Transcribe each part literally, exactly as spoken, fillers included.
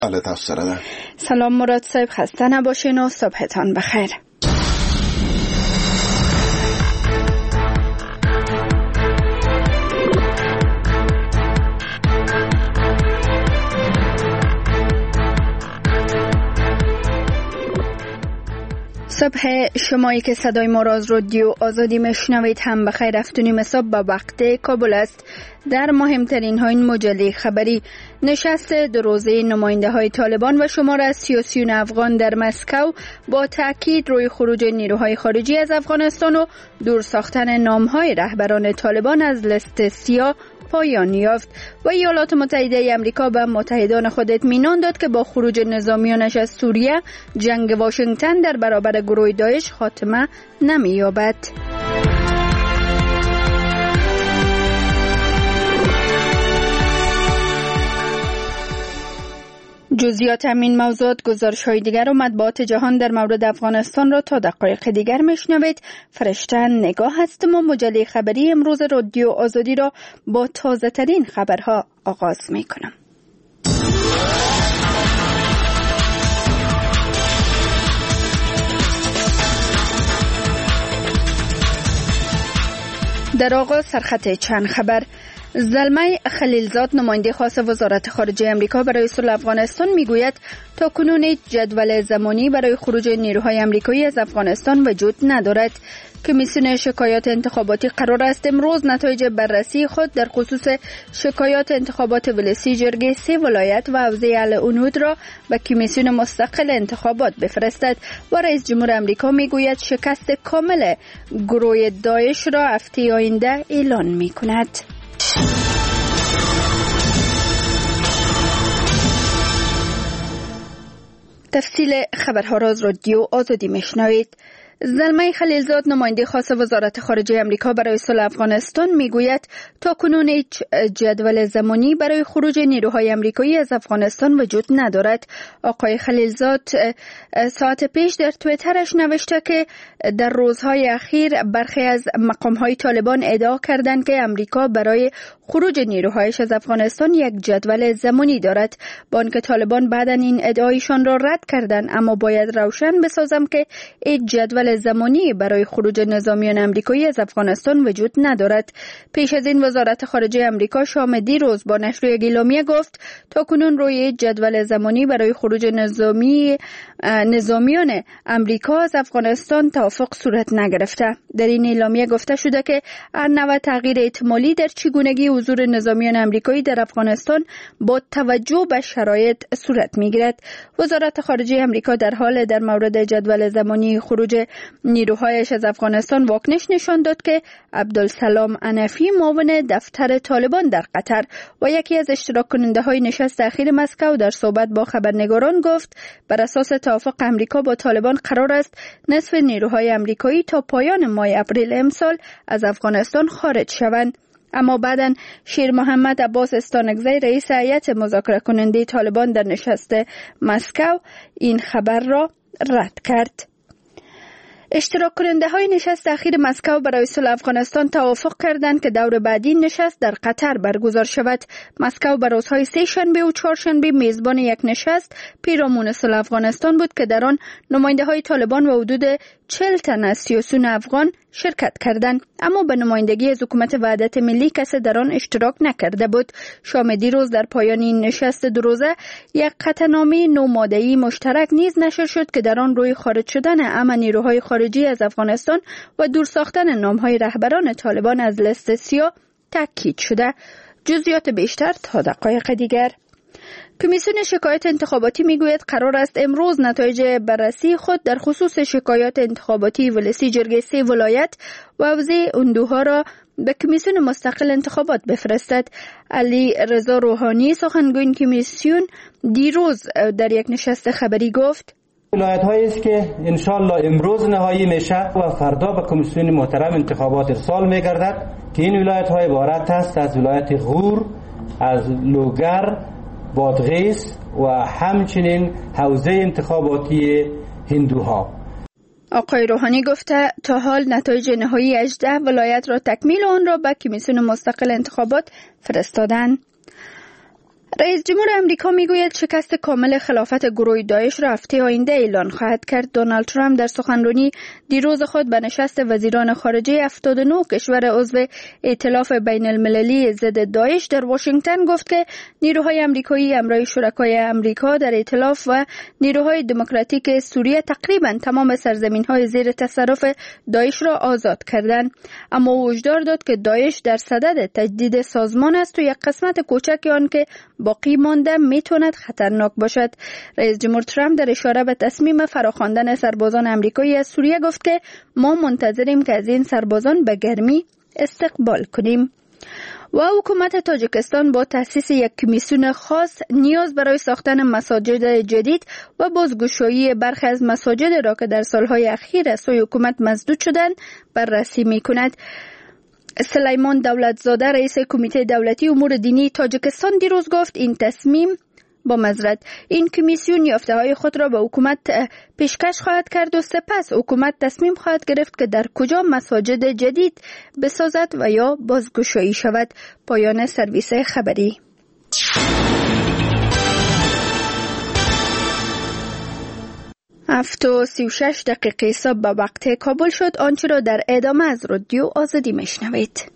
بله تاسو سره ده. سلام مراد صاحب، خسته نباشین و صبحتان بخیر. صبح شمایی که صدای ما را از رادیو آزادی میشنوید هم بخیر. افتونیم صبح به وقت کابل است. در مهمترین ها این مجله خبری: نشست دو روزه نماینده های طالبان و شمار از سیاسیون افغان در مسکو با تاکید روی خروج نیروهای خارجی از افغانستان و دور ساختن نام های رهبران طالبان از لیست سیاه پایان یافت. و ایالات متحده آمریکا به متحدان خود اطمینان داد که با خروج نظامیانش از سوریه جنگ واشنگتن در برابر گروه داعش خاتمه نمی‌یابد. جزئیات همین موضوعات، گزارش های دیگر و مطبوعات جهان در مورد افغانستان را تا دقایق دیگر میشنوید. فرشته نگاه هستم و مجله خبری امروز رادیو آزادی را با تازه ترین خبرها آغاز می کنم. در آغاز سرخط چند خبر: زلمه خلیلزاد، نماینده خاص وزارت خارجه آمریکا برای صلح افغانستان، میگوید تا کنون هیچ جدول زمانی برای خروج نیروهای آمریکایی از افغانستان وجود ندارد. کمیسیون شکایات انتخاباتی قرار است امروز نتایج بررسی خود در خصوص شکایات انتخابات ولسی جرگه سه ولایت و حوزه العنود را به کمیسیون مستقل انتخابات بفرستد. و رئیس جمهور آمریکا میگوید شکست کامل گروه داعش را هفته آینده اعلان میکند. تفصیل خبرها را از رادیو آزادی میشنوید. زلمه خلیلزاد، نماینده خاص وزارت خارجه آمریکا برای صلح افغانستان، میگوید تا کنون هیچ جدول زمانی برای خروج نیروهای آمریکایی از افغانستان وجود ندارد. آقای خلیلزاد ساعت پیش در توییترش نوشته که در روزهای اخیر برخی از مقامهای طالبان ادعا کردند که آمریکا برای خروج نیروهایش از افغانستان یک جدول زمانی دارد. با آنکه طالبان بعداً این ادعایشان را رد کردند، اما باید روشن بسازم که هیچ جدول زمانی برای خروج نظامیان آمریکایی از افغانستان وجود ندارد. پیش از این وزارت خارجه آمریکا شام دیروز با نشر یک اعلامیه گفت تا کنون روی جدول زمانی برای خروج نظامی نظامیان آمریکا از افغانستان توافق صورت نگرفته. در این اعلامیه گفته شده که هر نوع تغییر احتمالی در چگونگی حضور نظامیان آمریکایی در افغانستان با توجه به شرایط صورت میگیرد. وزارت خارجه آمریکا در حال در مورد جدول زمانی خروج نیروهایش از افغانستان واکنش نشان داد که عبدالسلام حنفی، معاون دفتر طالبان در قطر و یکی از اشتراک کننده های نشست اخیر مسکو، در صحبت با خبرنگاران گفت بر اساس توافق آمریکا با طالبان قرار است نصف نیروهای آمریکایی تا پایان ماه اپریل امسال از افغانستان خارج شوند. اما بعداً شیر محمد عباس استانکزی، رئیس هیئت مذاکره کننده طالبان در نشست مسکو، این خبر را رد کرد. اشتراک کننده های نشست اخیر مسکو برای صلح افغانستان توافق کردند که دور بعدی نشست در قطر برگزار شود. مسکو بر روزهای سه شنبه و چهارشنبه میزبان یک نشست پیرامون صلح افغانستان بود که در آن نماینده های طالبان و حدود چهل تن از سیاسیون افغان شرکت کردند، اما به نمایندگی از حکومت وحدت ملی کسی در آن اشتراک نکرده بود. شام دیروز در پایان این نشست دو روزه یک قطعنامه نو ماده‌ای مشترک نیز نشر شد که در آن روی خارج شدن امن نیروهای خارجی از افغانستان و دور ساختن نام‌های رهبران طالبان از لیست سیاه تاکید شده. جزئیات بیشتر تا دقایق دیگر. کمیسیون شکایات انتخاباتی میگوید قرار است امروز نتایج بررسی خود در خصوص شکایات انتخاباتی ولسی جرگه سه ولایت و حوزه اندوها را به کمیسیون مستقل انتخابات بفرستد. علی رضا روحانی، سخنگوی این کمیسیون، دیروز در یک نشست خبری گفت ولایت هایی است که انشالله امروز نهایی میشه و فردا به کمیسیون محترم انتخابات ارسال میگردد که این ولایت های عبارت است از ولایت غور، از لوگر، بادغیس و همچنین حوزه انتخاباتی هندوها. آقای روحانی گفته تا حال نتایج نهایی هجده ولایت را تکمیل آن را به کمیسیون مستقل انتخابات فرستادند. رئیس جمهور امریکا میگوید شکست کامل خلافت گروه داعش را هفته آینده اعلان خواهد کرد. دونالد ترامپ در سخنرانی دیروز خود به نشست وزیران خارجه هفتاد و نه کشور عضو ائتلاف بین المللی ضد داعش در واشنگتن گفت که نیروهای امریکایی همراه شرکای امریکا در ائتلاف و نیروهای دموکراتیک سوریه تقریبا تمام سرزمین‌های زیر تصرف داعش را آزاد کردند، اما او هشدار داد که داعش در صدد تجدید سازمان است و یک قسمت کوچک آن که باقی مانده میتواند خطرناک باشد. رئیس جمهور ترامپ در اشاره به تصمیم فراخواندن سربازان امریکایی از سوریه گفت که ما منتظریم که از این سربازان به گرمی استقبال کنیم. و حکومت تاجیکستان با تأسیس یک کمیسیون خاص نیاز برای ساختن مساجد جدید و بازگشایی برخی از مساجد را که در سالهای اخیر از سوی حکومت مسدود شدند بررسی میکند. سلیمان دولتزاده رئیس کمیته دولتی امور دینی تاجیکستان دیروز گفت این تصمیم با معذرت این کمیسیون یافته‌های خود را به حکومت پیشکش خواهد کرد و سپس حکومت تصمیم خواهد گرفت که در کجا مساجد جدید بسازد و یا بازگشایی شود. پایان سرویس خبری. هفت و سی و شش دقیقه صبح به وقت کابل شد. آنچه را در ادامه از رادیو آزادی میشنوید.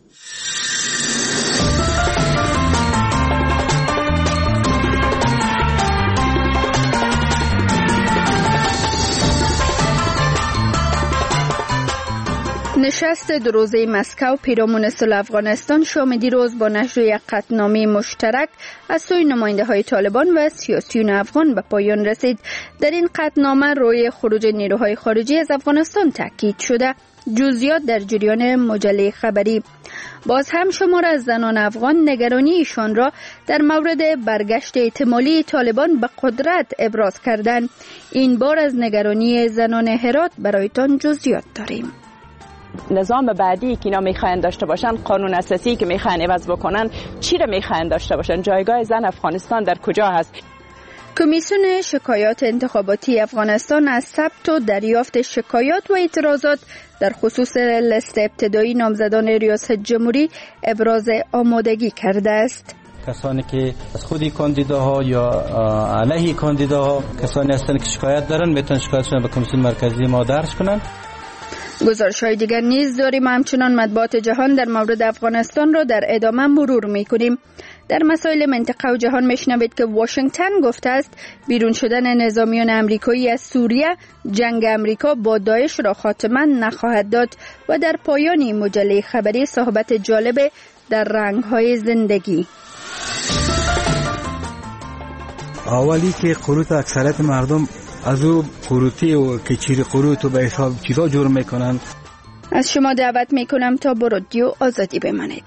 نشست دو روزه مسکو پیرامون صلح افغانستان شام دیروز با نشر یک قطعنامه مشترک از سوی نماینده های طالبان و سیاسیون افغان به پایان رسید. در این قطعنامه روی خروج نیروهای خارجی از افغانستان تاکید شده. جزئیات در جریان مجله خبری. باز هم شمار از زنان افغان نگرانی ایشان را در مورد برگشت احتمالی طالبان به قدرت ابراز کردند. این بار از نگرانی زنان هرات برایتان جزئیات داریم. نظام بعدی که اینا میخواین داشته باشن، قانون اساسی که میخواین عوض بکنن، چی رو میخواین داشته باشن؟ جایگاه زن افغانستان در کجا هست؟ کمیسیون شکایات انتخاباتی افغانستان از ثبت و دریافت شکایات و اعتراضات در خصوص لست ابتدایی نامزدان ریاست جمهوری ابراز آمادگی کرده است. کسانی که از خودی کاندیداها یا علیه کاندیداها کسانی هستند که شکایت دارن میتونن شکایتشون به کمیسیون مرکزی ما درج کنن. گزارش‌های دیگر نیز داریم. همچنان مطبوعات جهان در مورد افغانستان را در ادامه مرور می‌کنیم. در مسائل منطقه و جهان میشنوید که واشنگتن گفته است بیرون شدن نظامیان امریکایی از سوریه جنگ امریکا با داعش را خاتمه نخواهد داد و در پایان این مجله خبری صحبت جالب در رنگ‌های زندگی. اولی که قروت اکثریت مردم از او قروتی و کچیر قروت و به حساب چیزا جور میکنن. از شما دعوت میکنم تا با رادیو آزادی بمانید.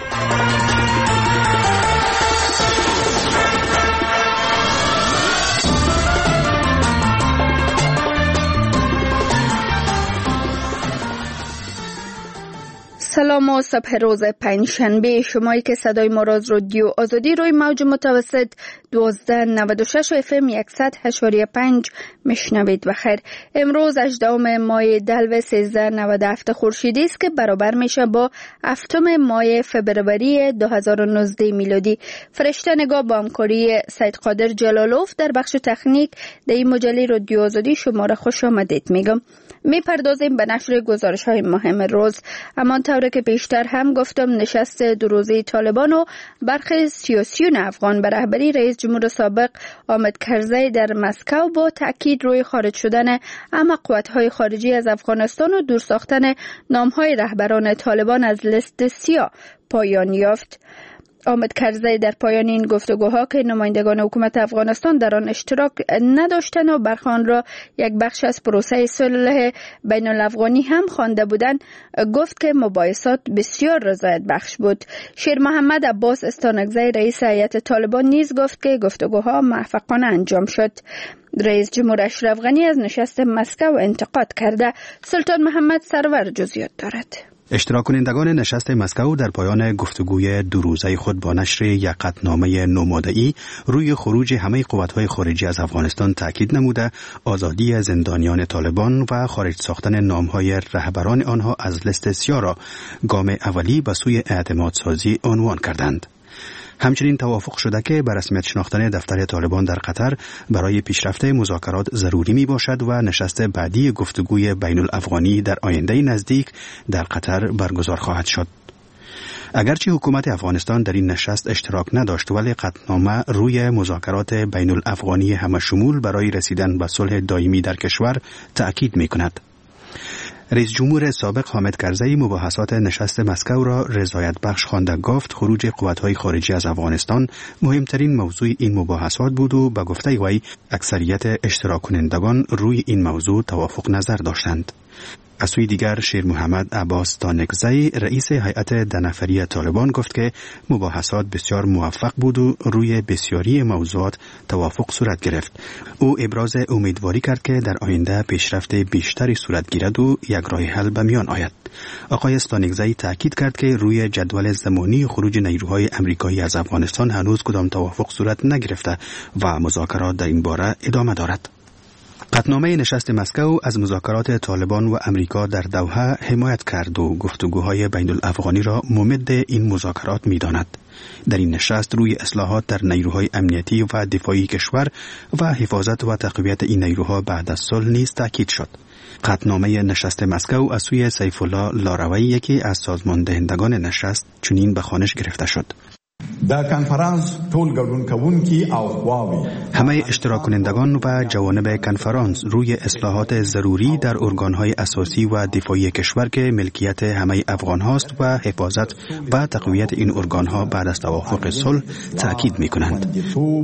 سلام و صبح روز پنجشنبه. شمایی که صدای ما را از رادیو آزادی روی موج متوسط دوازده نود و شش اف ام صد و هشت و پنج میشنوید. بخیر. امروز هجدهم ماه دلو سیزده نود و هفت خورشیدی است که برابر میشه با هفتم ماه فبروری دو هزار و نوزده میلادی. فرشته نگاه با همکاری سید قادر جلالوف در بخش تکنیک در این مجله رادیو آزادی شما را خوش آمدید میگم. میپردازیم به نشر گزارش های مهم روز. اما طوری که پیشتر هم گفتم نشست دو روزه طالبان و برخی سیاسیون افغان به رهبری رئیس جمهور سابق حامد کرزی در مسکو با تاکید روی خارج شدن اهم قوت‌های خارجی از افغانستان و دور ساختن نام‌های رهبران طالبان از لیست سیاه پایان یافت. حامد کرزی در پایان این گفتگوها که نمایندگان حکومت افغانستان در آن اشتراک نداشتند و برخان را یک بخش از پروسه صلح بین الافغانی هم خوانده بودند گفت که مباحثات بسیار رضایت بخش بود. شیر محمد عباس استانکزی رئیس هیئت طالبان نیز گفت که گفتگوها موفقانه انجام شد. رئیس جمهور اشرف غنی از نشست مسکو انتقاد کرده. سلطان محمد سرور جزئیات دارد. اشتراک کنندگان نشست مسکو در پایان گفتگوی دو روزه خود با نشر یک قطعنامه نوماده‌ای روی خروج همه قوت‌های خارجی از افغانستان تاکید نموده آزادی زندانیان طالبان و خارج ساختن نام‌های رهبران آنها از لیست سیاه را گام اولی به سوی اعتماد سازی عنوان کردند. همچنین توافق شده که به رسمیت شناختن دفتر طالبان در قطر برای پیشرفت مذاکرات ضروری می باشد و نشست بعدی گفتگوی بین الافغانی در آینده نزدیک در قطر برگزار خواهد شد. اگرچه حکومت افغانستان در این نشست اشتراک نداشت، ولی قطعنامه روی مذاکرات بین الافغانی همه شمول برای رسیدن به صلح دائمی در کشور تأکید می کند. رئیس جمهور سابق حامد کرزی مباحثات نشست مسکو را رضایت بخش خوانده، گفت خروج قوت‌های خارجی از افغانستان مهمترین موضوع این مباحثات بود و به گفته وی اکثریت اشتراک کنندگان روی این موضوع توافق نظر داشتند. از سوی دیگر شیر محمد عباس تانکزی رئیس هیئت ده نفری طالبان گفت که مباحثات بسیار موفق بود و روی بسیاری موضوعات توافق صورت گرفت. او ابراز امیدواری کرد که در آینده پیشرفت بیشتری صورت گیرد و یک راه حل به میان آید. آقای استانکزی تاکید کرد که روی جدول زمانی خروج نیروهای امریکایی از افغانستان هنوز کدام توافق صورت نگرفته و مذاکرات در این باره ادامه دارد. قطعنامه نشست مسکو از مذاکرات طالبان و امریکا در دوحه حمایت کرد و گفتگوهای بین الافغانی را ممد این مذاکرات می داند. در این نشست روی اصلاحات در نیروهای امنیتی و دفاعی کشور و حفاظت و تقویت این نیروها بعد از صلح نیز تاکید شد. قطعنامه نشست مسکو از سوی سیف الله لاروی، یکی از سازمان دهندگان نشست، چنین به خوانش گرفته شد: در کنفرانس ټول ګډون کوونکي او خواوې همه اشتراک کنندگان و جوانب کنفرانس روی اصلاحات ضروری در ارگانهای اساسی و دفاعی کشور که ملکیت همه افغان هاست و حفاظت و تقویت این ارگانها بعد از توافق صلح تاکید می کنند.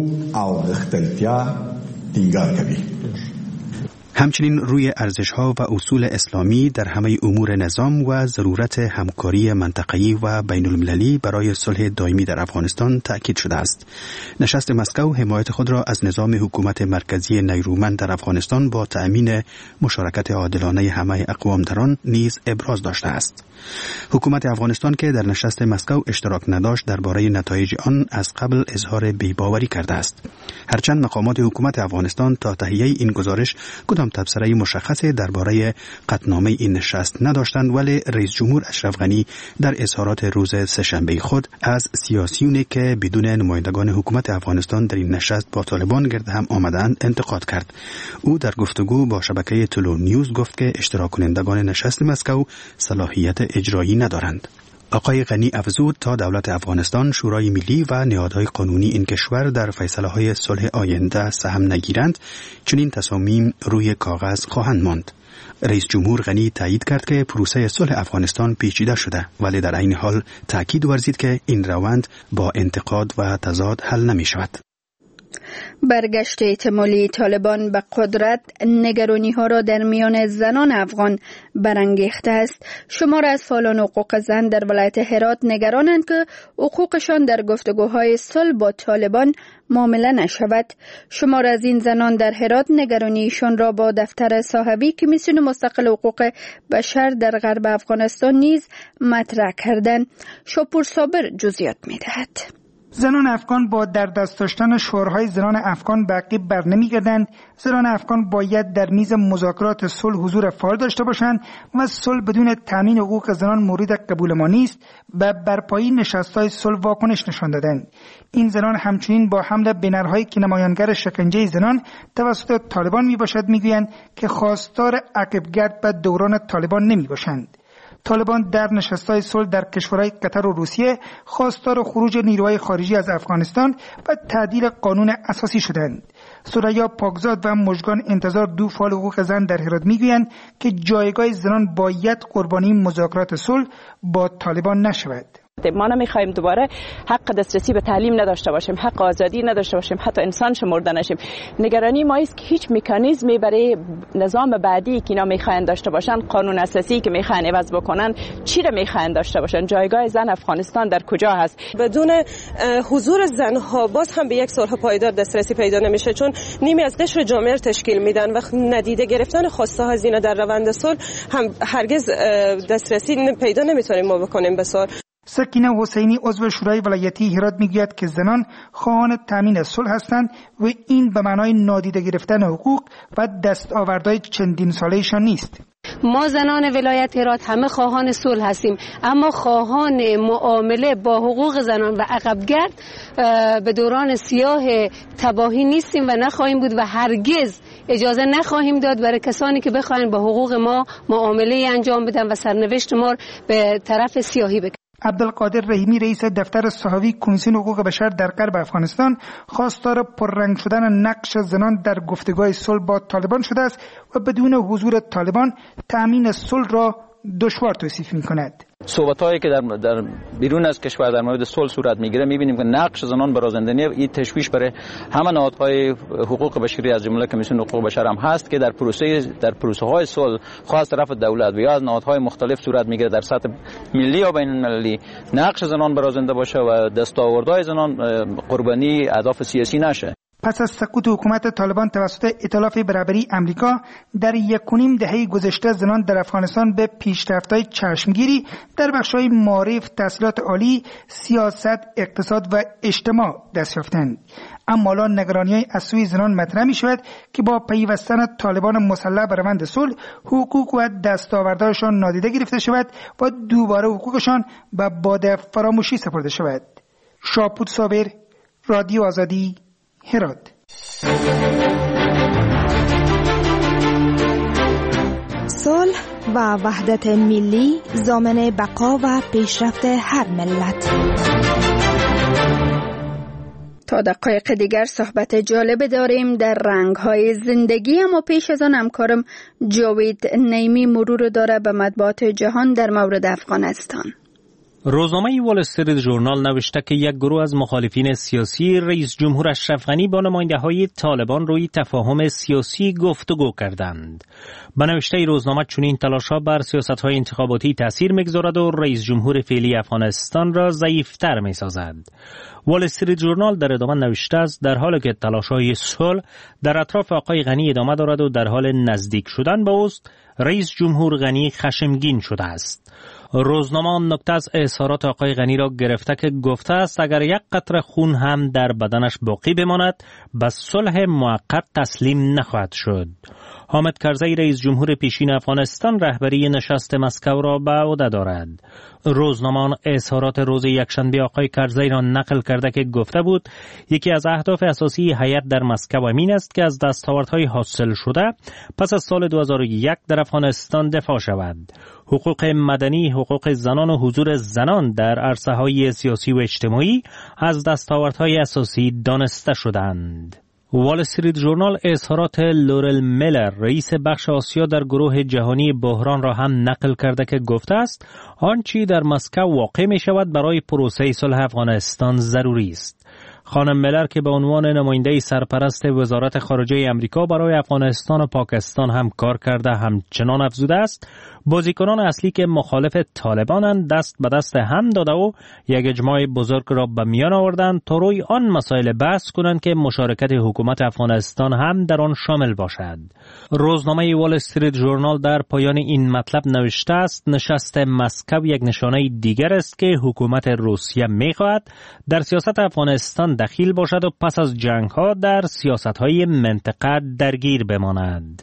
همچنین روی ارزش‌ها و اصول اسلامی در همه امور نظام و ضرورت همکاری منطقه‌ای و بین المللی برای صلح دائمی در افغانستان تأکید شده است. نشست مسکو حمایت خود را از نظام حکومت مرکزی نیرومند در افغانستان با تأمین مشارکت عادلانه همه اقوام در آن نیز ابراز داشته است. حکومت افغانستان که در نشست مسکو اشتراک نداشت، درباره نتایج آن از قبل اظهار بی‌باوری کرده است. هرچند مقامات حکومت افغانستان تا تهیه این گزارش کدام تبصره مشخصی درباره قطعنامه این نشست نداشتند، ولی رئیس جمهور اشرف غنی در اظهارات روز سه‌شنبه خود از سیاسیونی که بدون نمایندگان حکومت افغانستان در این نشست با طالبان گرد هم آمدند انتقاد کرد. او در گفتگو با شبکه تلو نیوز گفت که اشتراک کنندگان نشست مسکو صلاحیت اجرایی ندارند. آقای غنی افزود تا دولت افغانستان، شورای ملی و نهادهای قانونی این کشور در فیصله‌های صلح آینده سهم نگیرند، چنین تصامیم روی کاغذ خواهند ماند. رئیس جمهور غنی تایید کرد که پروسه صلح افغانستان پیچیده شده، ولی در عین حال تاکید ورزید که این روند با انتقاد و تضاد حل نمی شود. برگشت احتمالی طالبان به قدرت نگرانی ها را در میان زنان افغان برانگیخته است. شمار از فعالان حقوق زن در ولایت هرات نگرانند که حقوقشان در گفتگوهای صلح با طالبان معامله نشود. شمار از این زنان در هرات نگرانیشان را با دفتر صاحبی کمیسیون مستقل حقوق بشر در غرب افغانستان نیز مطرح کردند. شاپور صابر جزئیات می‌دهد. زنان افغان با در دست داشتن شعارهای زنان افغان به عقب بر نمیگردند. زنان افغان باید در میز مذاکرات صلح حضور فعال داشته باشند و صلح بدون تامین حقوق زنان مورد قبول ما نیست و برپایی نشست‌های صلح واکنش نشان دادند. این زنان همچنین با حمله بنرهایی که نمایانگر شکنجه زنان توسط طالبان میباشد میگویند که خواستار عقبگرد به دوران طالبان نمیباشند. طالبان در نشست‌های صلح در کشورهای قطر و روسیه خواستار خروج نیروهای خارجی از افغانستان و تعدیل قانون اساسی شدند. ثریا پاکزاد و مژگان انتظار، دو فعال حقوق زن در هرات میگویند که جایگاه زنان باید قربانی مذاکرات صلح با طالبان نشود. ما نمیخوایم دوباره حق دسترسی به تعلیم نداشته باشیم، حق آزادی نداشته باشیم، حتی انسان شمرده نشیم. نگرانی ما است که هیچ مکانیزمی برای نظام بعدی که اینا میخواین داشته باشن، قانون اساسی که میخواین عوض بکنن، چی را میخواین داشته باشن؟ جایگاه زن افغانستان در کجا هست؟ بدون حضور زنها باز هم به یک صلح پایدار دسترسی پیدا نمیشه، چون نیمی از قشر جامعه تشکیل میدن و ندیده گرفتن خواسته های زینا در روند صلح هم هرگز دسترسی پیدا نمیتونیم ما بکنیم به صلح. سکینه حسینی عضو شورای ولایتی هرات میگوید که زنان خواهان تامین صلح هستند و این به معنای نادیده گرفتن حقوق و دستاوردهای چندین سالهشان نیست. ما زنان ولایت هرات همه خواهان صلح هستیم، اما خواهان معامله با حقوق زنان و عقبگرد به دوران سیاه تباهی نیستیم و نخواهیم بود و هرگز اجازه نخواهیم داد برای کسانی که بخواهند با حقوق ما معامله انجام بدن و سرنوشت ما به طرف سیاهی بکنن. عبدالقادر رحیمی رئیس دفتر صحافی کمیسیون حقوق بشر در غرب افغانستان خواستار پررنگ شدن نقش زنان در گفتگوهای صلح با طالبان شده است و بدون حضور طالبان تأمین صلح را دشوار توصیف می‌کند. صحبت‌هایی که در در بیرون از کشور در مورد صلح صورت می‌گیره می‌بینیم که نقش زنان برازندگی این تشویش برای همه نهادهای حقوق بشری از جمله کمیسیون حقوق بشر هم هست که در پروسه در پروسه‌های صلح خاص طرف دولت و یا از نهادهای مختلف صورت می‌گیره در سطح ملی و بین‌المللی نقش زنان برازنده باشه و دستاوردهای زنان قربانی اهداف سیاسی نشه. پس از سقوط حکومت طالبان توسط ائتلاف برابری امریکا در یک و نیم دهه گذشته زنان در افغانستان به پیشرفت‌های چشمگیری در بخش‌های معارف، تحصیلات عالی، سیاست، اقتصاد و اجتماع دست یافتند. اما الان نگرانی‌های از سوی زنان مطرح می‌شود که با پیوستن طالبان مسلح به روند صلح حقوق و دستاوردهایشان نادیده گرفته شود و دوباره حقوقشان به باد فراموشی سپرده شود. شاپور صابر، رادیو آزادی، هرات. صلح و وحدت ملی ضامن بقا و پیشرفت هر ملت. تا دقایق دیگر صحبت جالب داریم در رنگ‌های زندگی، اما پیش از آن همکارم جاوید نیمی مرور داره به مطبوعات جهان در مورد افغانستان. روزنامه وال استریت ژورنال نوشته که یک گروه از مخالفین سیاسی رئیس جمهور اشرف غنی با نماینده‌های طالبان روی تفاهم سیاسی گفتگو کردند. به نوشته روزنامه چنین تلاش‌ها بر سیاست‌های انتخاباتی تأثیر می‌گذارد و رئیس جمهور فعلی افغانستان را ضعیف‌تر می‌سازد. وال استریت ژورنال در ادامه نوشته است در حالی که تلاش‌های صلح در اطراف آقای غنی ادامه دارد و در حال نزدیک شدن به اوست، رئیس جمهور غنی خشمگین شده است. روزنامه نکته از اظهارات آقای غنی را گرفته که گفته است اگر یک قطره خون هم در بدنش باقی بماند به صلح موقت تسلیم نخواهد شد. حامد کرزی رئیس جمهور پیشین افغانستان رهبری نشست مسکو را به عهده دارد. روزنامه اظهارات روز یکشنبه آقای کرزی را نقل کرده که گفته بود یکی از اهداف اساسی هیئت در مسکو این است که از دستاوردهای حاصل شده پس از سال دو هزار و یک در افغانستان دفاع شود. حقوق مدنی، حقوق زنان و حضور زنان در عرصه‌های سیاسی و اجتماعی از دستاوردهای اساسی دانسته شدند. وال استریت ژورنال اظهارات لورل میلر رئیس بخش آسیا در گروه جهانی بحران را هم نقل کرده که گفته است آنچه در مسکو واقع می شود برای پروسه صلح افغانستان ضروری است. خانم میلر که به عنوان نماینده سرپرست وزارت خارجه امریکا برای افغانستان و پاکستان هم کار کرده همچنان افزوده است بازیکنان اصلی که مخالف طالبانند دست به دست هم داده و یک اجماع بزرگ را به میان آوردند تا روی آن مسائل بحث کنند که مشارکت حکومت افغانستان هم در آن شامل باشد. روزنامه وال استریت ژورنال در پایان این مطلب نوشته است نشست مسکو یک نشانه دیگر است که حکومت روسیه می‌خواهد در سیاست افغانستان دخیل باشد و پس از جنگ‌ها در سیاست‌های منطقه درگیر بماند.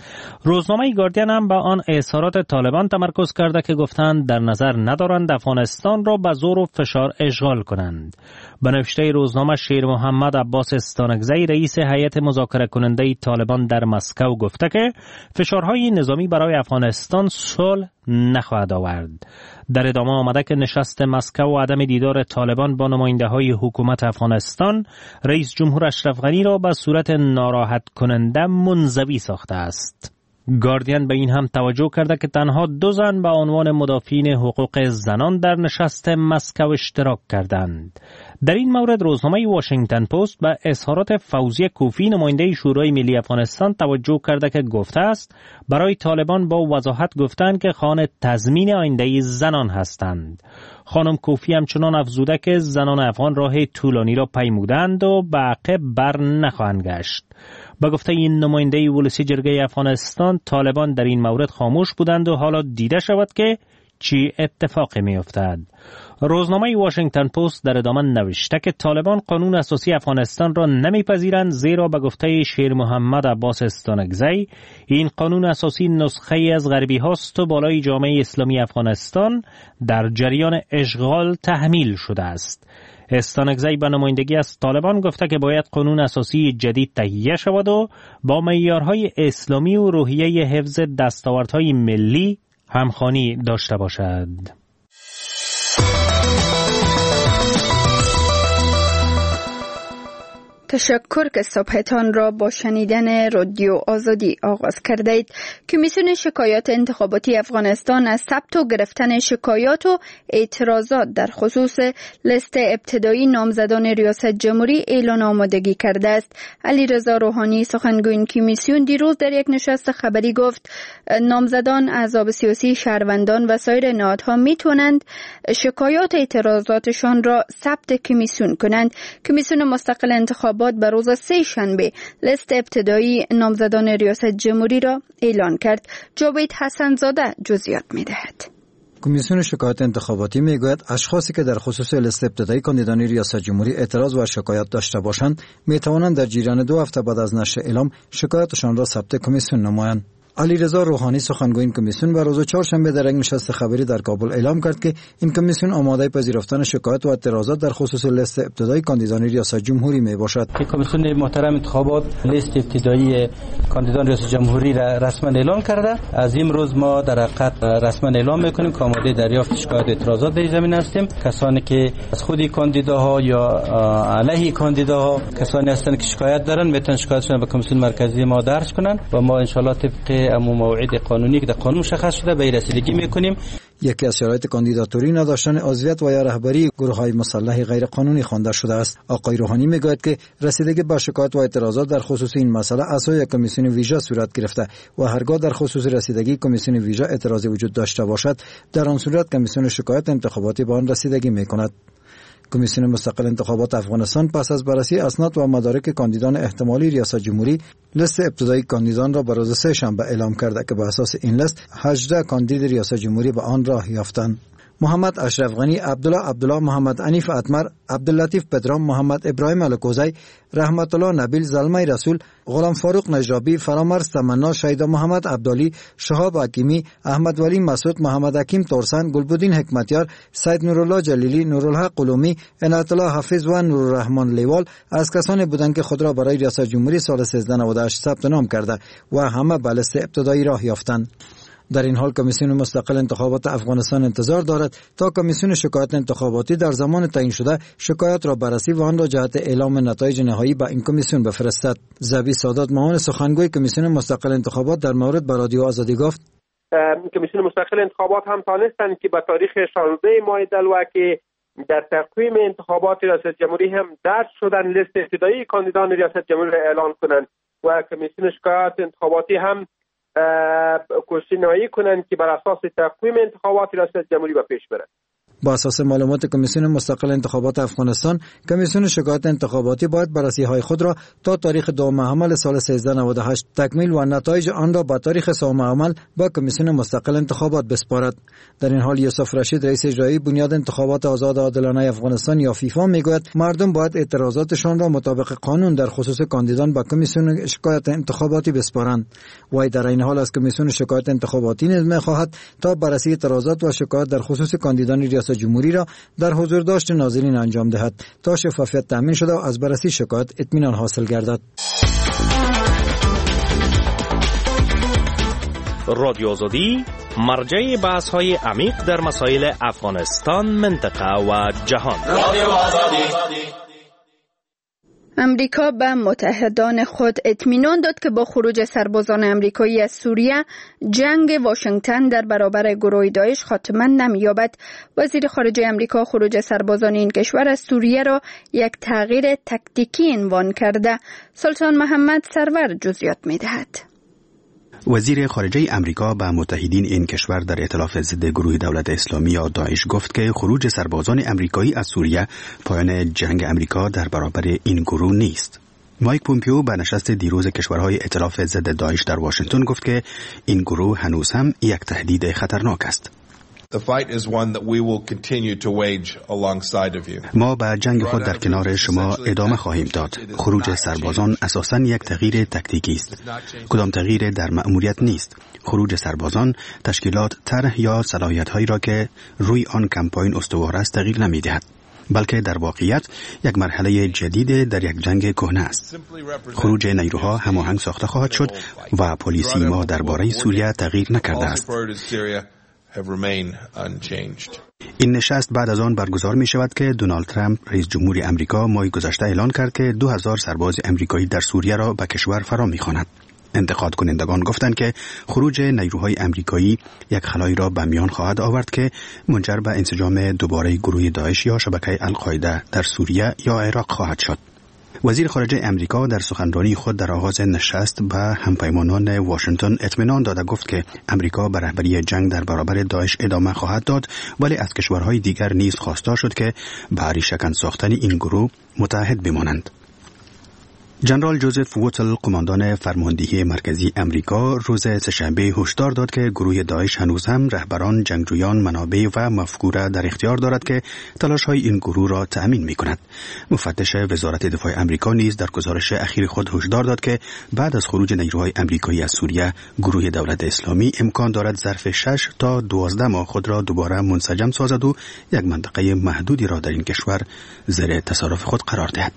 روزنامه گاردین هم با آن اظهارات طالبان تمرکز کرده که گفتند در نظر ندارند افغانستان را به زور و فشار اشغال کنند. به نوشته روزنامه شیر محمد عباس استانکزی رئیس هیئت مذاکره کننده طالبان در مسکو گفته که فشارهای نظامی برای افغانستان صلح نخواهد آورد. در ادامه آمده که نشست مسکو و عدم دیدار طالبان با نماینده‌های حکومت افغانستان رئیس جمهور اشرف غنی را به صورت ناراحت کننده منزوی ساخته است. گاردین به این هم توجه کرده که تنها دو زن به عنوان مدافعین حقوق زنان در نشست مسکو اشتراک کردند. در این مورد روزنامه واشنگتن پست به اظهارات فوزیه کوفی نماینده شورای ملی افغانستان توجه کرده که گفته است برای طالبان با وضاحت گفتند که خواهان تضمین آینده زنان هستند. خانم کوفی همچنان افزوده که زنان افغان راه طولانی را پیمودند و به عقب بر نخواهند گشت. با گفته این نماینده ولسی جرگه افغانستان طالبان در این مورد خاموش بودند و حالا دیده شود که چی اتفاقی می افتد. روزنامه واشنگتن پست در ادامه نوشته که طالبان قانون اساسی افغانستان را نمیپذیرند، زیرا به گفته شیر محمد عباس استانکزی این قانون اساسی نسخه ای از غربی هاست و بالای جامعه اسلامی افغانستان در جریان اشغال تحمیل شده است. استانکزی به نمایندگی از طالبان گفته که باید قانون اساسی جدید تهیه شود و با معیارهای اسلامی و روحیه حفظ دستاوردهای ملی همخوانی داشته باشد. تشکر که صبحتان را با شنیدن رادیو آزادی آغاز کردید. کمیسیون شکایات انتخاباتی افغانستان از ثبت و گرفتن شکایات و اعتراضات در خصوص لیست ابتدایی نامزدان ریاست جمهوری اعلان آمادگی کرده است. علیرضا روحانی سخنگوی این کمیسیون دیروز در یک نشست خبری گفت نامزدان، احزاب سیاسی، شهروندان و سایر نهادها میتونند شکایات اعتراضاتشان را ثبت کمیسیون کنند. کمیسیون مستقل انتخابات به روز سه شنبه لیست ابتدایی نامزدان ریاست جمهوری را اعلان کرد. جاوید حسن زاده جزئیات می‌دهد. کمیسیون شکایات انتخاباتی میگوید اشخاصی که در خصوص لیست ابتدایی کاندیدان ریاست جمهوری اعتراض و شکایت داشته باشند میتوانند در جریان دو هفته بعد از نشر اعلام شکایتشان را ثبت کمیسیون نمایند. علیرضا روحانی سخنگوی این کمیسیون به روز چهارشنبه در یک نشست خبری در کابل اعلام کرد که این کمیسیون آماده پذیرفتن شکایت و اعتراضات در خصوص لیست ابتدایی کاندیدان ریاست جمهوری می باشد. کمیسیون محترم انتخابات لیست ابتدایی کاندیدان ریاست جمهوری را رسما اعلام کرده. از این روز ما در حقیقت رسما اعلام میکنیم که آماده دریافت شکایت و اعتراضات در زمین هستیم. کسانی که از خودی کاندیداها یا علیه کاندیداها کسانی هستند که شکایت دارن میتونن شکایتشون به کمیسیون مرکزی ما درج کنن و ما ان شاء الله طبق امو موعد قانونی که در قانون مشخص شده به رسیدگی میکنیم. یکی از شرایط کاندیداتوری نداشتن عضویت و یا رهبری گروه‌های مسلح غیر قانونی خوانده شده است. آقای روحانی میگوید که رسیدگی به شکایت و اعتراضات در خصوص این مسئله اساس کمیسیون ویژه صورت گرفته و هرگاه در خصوص رسیدگی کمیسیون ویژه اعتراضی وجود داشته باشد در آن صورت کمیسیون شکایات انتخاباتی به آن رسیدگی میکند. کمیسیون مستقل انتخابات افغانستان پس از بررسی اسناد و مدارک کاندیدان احتمالی ریاست جمهوری لیست ابتدایی کاندیدان را به روز سه شنبه اعلام کرده که بر اساس این لیست هجده کاندید ریاست جمهوری به آن راه یافتند. محمد اشرف غنی، عبدالله عبدالله، محمد عنیف اتمر، عبداللطیف پدرام، محمد ابراهیم الکوزی، رحمت الله نبیل، زلمه رسول، غلام فاروق نجرابی، فرامرز تمنا، شیدا محمد عبدالی، شهاب حکیمی، احمد ولی مسعود، محمد حکیم تورسن، گلبدین حکمتیار، سید نورالله جلیلی، نورالحق قلومی، عنایت الله حافظ و نورالرحمن لیوال از کسانی بودند که خود را برای ریاست جمهوری سال سیزده نود و هشت ثبت نام کرده و همه به لیست ابتدایی راه یافتند. در این حال کمیسیون مستقل انتخابات افغانستان انتظار دارد تا کمیسیون شکایات انتخاباتی در زمان تعیین شده شکایات را بررسی و آن را جهت اعلام نتایج نهایی به این کمیسیون بفرستد. زبی سادات معاون سخنگوی کمیسیون مستقل انتخابات در مورد به رادیو آزادی گفت کمیسیون مستقل انتخابات هم تانستند که به تاریخ شانزده ماه دلوه که در تقویم انتخابات ریاست جمهوری هم درج شدن لیست ابتدایی کاندیدان ریاست جمهوری را اعلان کنند و کمیسیون شکایات انتخاباتی هم کوشش نهایی کنند که بر اساس تقویم انتخابات ریاست جمهوری به پیش برد. با اساس معلومات کمیسیون مستقل انتخابات افغانستان، کمیسیون شکایات انتخاباتی باید بررسی‌های خود را تا تاریخ دوم حمل سال سیزده نود و هشت تکمیل و نتایج آن را به تاریخ سوم حمل با کمیسیون مستقل انتخابات بسپارد. در این حال یوسف رشید رئیس اجرایی بنیاد انتخابات آزاد و عادلانه افغانستان یا فیفا میگوید مردم باید اعتراضاتشان را مطابق قانون در خصوص کاندیدان به کمیسیون شکایات انتخاباتی بسپارند. و در این حال از کمیسیون شکایات انتخاباتی نیز می‌خواهد تا بررسی اعتراضات و شکایات در خصوص کاندیدان ریاست جمهوری را در حضور داشت ناظرین انجام دهد تا شفافیت تامین شده و از بررسی شکایت اطمینان حاصل گردد. رادیو آزادی مرجع بحث‌های عمیق در مسائل افغانستان، منطقه و جهان. رادیو آزادی. امریکا به متحدان خود اطمینان داد که با خروج سربازان امریکایی از سوریه جنگ واشنگتن در برابر گروه داعش خاتمه نمی‌یابد. وزیر خارجه امریکا خروج سربازان این کشور از سوریه را یک تغییر تاکتیکی عنوان کرده. سلطان محمد سرور جزئیات می‌دهد. وزیر خارجه امریکا به متحدین این کشور در ائتلاف ضد گروه دولت اسلامی یا داعش گفت که خروج سربازان امریکایی از سوریه پایان جنگ امریکا در برابر این گروه نیست. مایک پومپیو به نشست دیروز کشورهای ائتلاف ضد داعش در واشنگتن گفت که این گروه هنوز هم یک تهدید خطرناک است. ما به جنگ خود در کنار شما ادامه خواهیم داد. خروج سربازان اساساً یک تغییر تکتیکی است. کدام تغییر در مأموریت نیست. خروج سربازان تشکیلات طرح یا صلاحیت‌هایی را که روی آن کمپاین استوار است تغییر نمی‌دهد، بلکه در واقعیت یک مرحله جدید در یک جنگ کهنه است. خروج نیروها هماهنگ ساخته خواهد شد و پلیسی ما درباره سوریه تغییر نکرده است. این نشست بعد از آن برگزار می شود که دونالد ترامپ رئیس جمهور امریکا ماه گذشته اعلان کرد که دو هزار سرباز امریکایی در سوریه را به کشور فرا می خواند. انتقاد کنندگان گفتند که خروج نیروهای امریکایی یک خلایی را به میان خواهد آورد که منجر به انسجام دوباره گروه داعش یا شبکه القاعده در سوریه یا عراق خواهد شد. وزیر خارجه امریکا در سخنرانی خود در آغاز نشست به همپیمانان واشنگتن اطمینان داده گفت که امریکا به رهبری جنگ در برابر داعش ادامه خواهد داد، ولی از کشورهای دیگر نیز خواستار شد که به ریشه‌کن ساختن این گروه متحد بمانند. جنرال جوزف ووتل، قماندان فرماندهی مرکزی امریکا، روز سه‌شنبه هشدار داد که گروه داعش هنوز هم رهبران، جنگجویان، منابع و مفکوره در اختیار دارد که تلاش‌های این گروه را تأمین می‌کند. مفتش وزارت دفاع امریکا نیز در گزارش اخیر خود هشدار داد که بعد از خروج نیروهای امریکایی از سوریه، گروه دولت اسلامی امکان دارد ظرف شش تا دوازده ماه خود را دوباره منسجم سازد و یک منطقه محدودی را در این کشور زیر تصرف خود قرار دهد.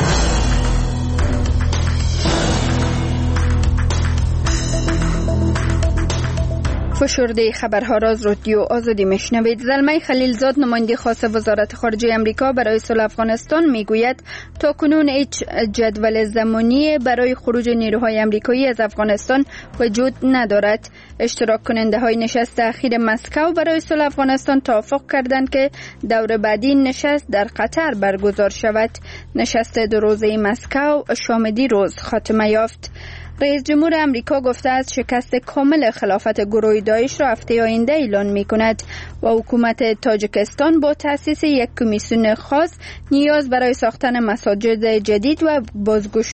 فشرده خبرها را از رادیو آزادی میشنوید. زلمه خلیلزاد، نماینده خاص وزارت خارجه امریکا برای صلح افغانستان، میگوید تا کنون هیچ جدول زمانی برای خروج نیروهای امریکایی از افغانستان وجود ندارد. اشتراک کننده های نشست اخیر مسکو برای صلح افغانستان توافق کردند که دور بعدی نشست در قطر برگزار شود. نشست دو روزه مسکو شام دیروز خاتمه یافت. رئیس جمهور امریکا گفته است شکست کامل خلافت گروه داعش را هفته آینده اعلان می کند و حکومت تاجیکستان با تأسیس یک کمیسیون خاص نیاز برای ساختن مساجد جدید و بازگشت